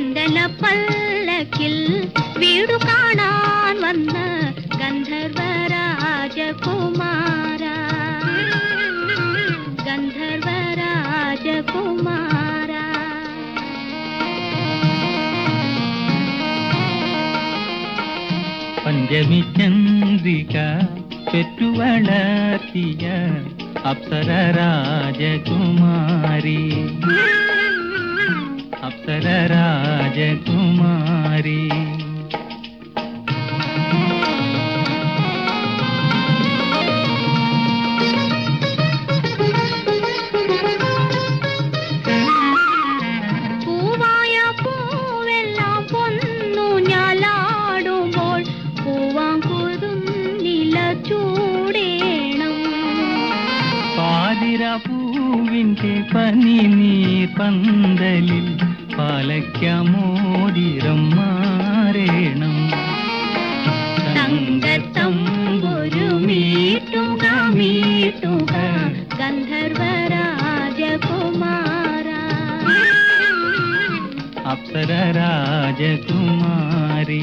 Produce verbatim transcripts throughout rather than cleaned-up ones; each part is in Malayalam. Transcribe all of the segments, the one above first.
ചന്ദന പല്ലക്കിൽ വീടു കാണാൻ വന്ന ഗന്ധർവ രാജകുമാര, ഗന്ധർവ രാജകുമാര. പഞ്ചമി ചന്ദ്രിക പെറ്റുവളർത്തിയ അപ്സര രാജകുമാരി, അപ്സര രാജകുമാരി. പൂവായ പൂവെല്ലാം പൊന്നു ഞാലാടുമ്പോൾ പൂവാങ്കുരുന്നില ചൂടേണം. പാതിര പൂവിൻ്റെ പനിനീർ പന്തലിൽ പാലയ്ക്കമോതിരം മാറേണം. തങ്കത്തമ്പുരു മീട്ടുക മീട്ടുക ഗന്ധർവ രാജകുമാര, അപ്സര രാജകുമാരി.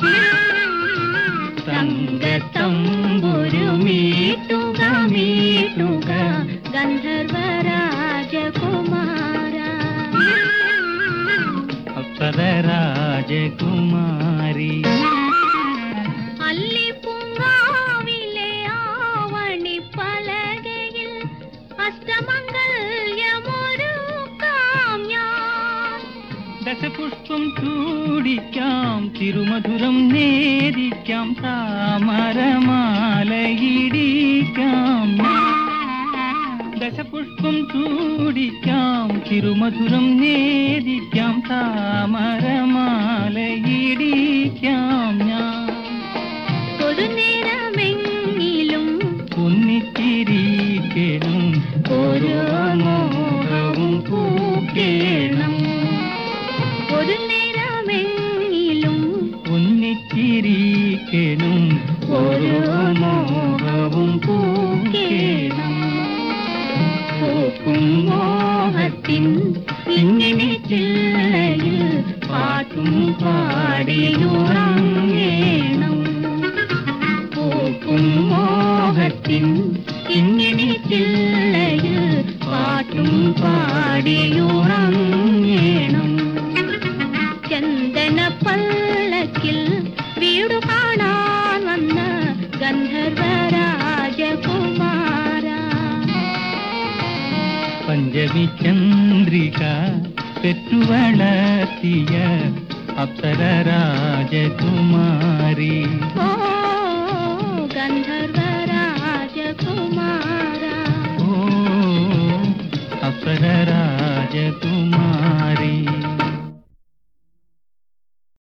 തങ്കത്തമ്പുരു മീട്ടുക മീട്ടുക ഗന്ധർവ രാജകുമാര, അപ്സര രാജകുമാരി. അല്ലിപ്പൂങ്കാവിലെ ആവണി പലകയിൽ അഷ്ടമംഗല്യമൊരുക്കാം ഞാൻ. ദശപുഷ്പം ചൂടിക്കാം, തിരുമധുരം നേദിക്കാം, താമരമാലയിടിക്കാം. ദശപുഷ്പം ചൂടിക്കാം, തിരുമധുരം നേദിക്കാം, താമരമാലയിടിക്കാം ഞാൻ. ഒരു നേരമെങ്കിലും ഒന്നിച്ചിരിക്കണം, ഓരോ മോഹവും പൂക്കേണം. ഒരു നേരമെങ്കിലും ഒന്നിച്ചിരിക്കണം, ഓരോ മോഹവും പൂക്കേണം. പൂക്കും മോഹത്തിൻ ഇങ്ങനെ ചില്ലയിൽ പാട്ടും പാടിയുറങ്ങേണം. പൂക്കും മോഹത്തിൻ ഇങ്ങനെ ചില്ലയിൽ പാട്ടും പാടിയുറങ്ങേണം. ചന്ദന പല്ലക്കിൽ വീടു കാണാൻ വന്ന ഗന്ധർവ രാജകുമാര, പഞ്ചമി ചന്ദ്രിക പെറ്റുവളർത്തിയ അപ്സര രാജകുമാരി. ഓ ഗന്ധർവ രാജകുമാര, ഓ അപ്സര രാജകുമാരി.